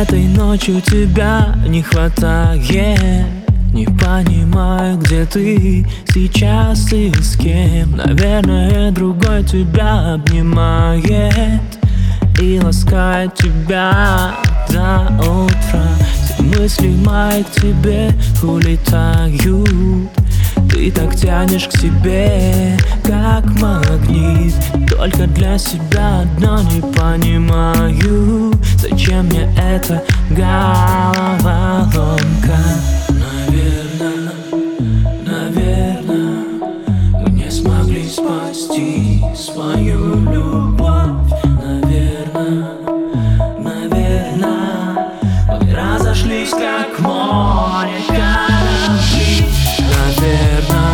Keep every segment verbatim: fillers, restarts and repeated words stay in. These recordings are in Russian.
Этой ночью тебя не хватает. Не понимаю, где ты сейчас и с кем. Наверное, другой тебя обнимает и ласкает тебя до утра. Все мысли мои к тебе улетают. Ты так тянешь к себе, как магнит. Только для себя одно не понимаю, зачем мне эта головоломка. Наверное, наверное, мы не смогли спасти свою любовь. Наверное, наверное, мы разошлись, как море корабли. Наверное,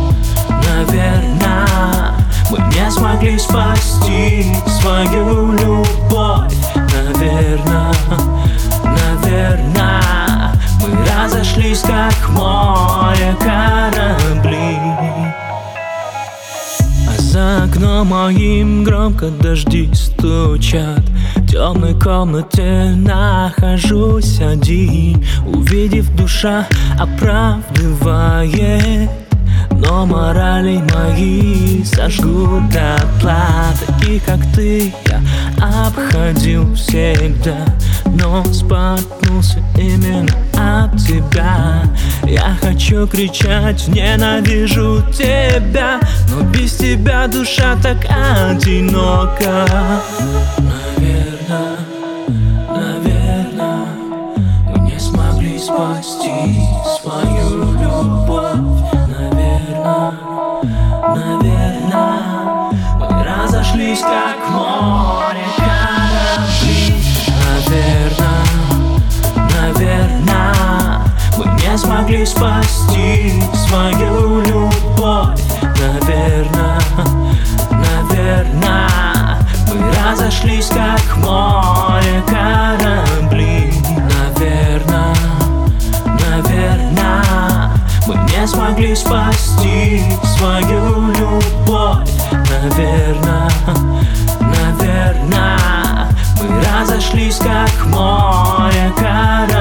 наверное, мы не смогли спасти свою любовь. Наверное, наверное, мы разошлись, как море корабли. А за окном моим громко дожди стучат. В темной комнате нахожусь один. Увидев, душа оправдывает, но морали мои сожгут дотла. Таких, как ты, я обходил всегда, но споткнулся именно от тебя. Я хочу кричать, ненавижу тебя, но без тебя душа так одинока. Наверное, наверное, мы не смогли спасти свою любовь. Наверное, наверное, мы разошлись, как море корабли. Наверное, наверное, мы не смогли спасти свою любовь. Наверное, наверное, мы разошлись, как море корабли. Наверное, наверное, мы не смогли спасти свою любовь. Наверное, наверное, мы разошлись, как море корабли.